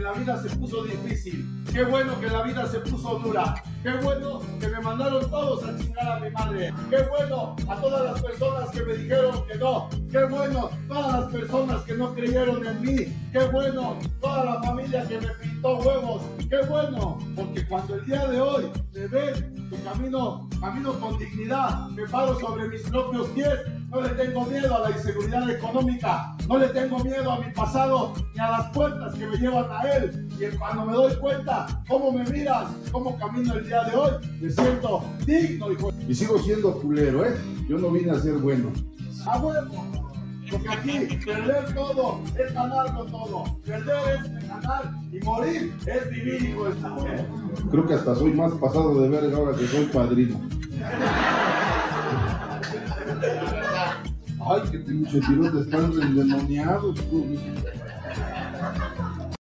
la vida se puso difícil. Qué bueno que la vida se puso dura. Qué bueno que me mandaron todos a chingar a mi madre. Qué bueno a todas las personas que me dijeron que no. Qué bueno todas las personas que no creyeron en mí. Qué bueno toda la familia que me pintó huevos. Qué bueno, porque cuando el día de hoy me ven que camino con dignidad, me paro sobre mis propios pies, no le tengo miedo a la inseguridad económica, no le tengo miedo a mi pasado ni a las puertas que me llevan a él. Y cuando me doy cuenta cómo me miran, cómo camino el día de hoy, me siento digno, hijo. Y sigo siendo culero, yo no vine a ser bueno. ¡A huevo! Porque aquí perder todo es ganarlo todo. Perder es ganar y morir es vivir, hijo de esta mujer. Creo que hasta soy más pasado de verga ahora que soy padrino. Ay, qué pinche tirotes están endemoniados, tú.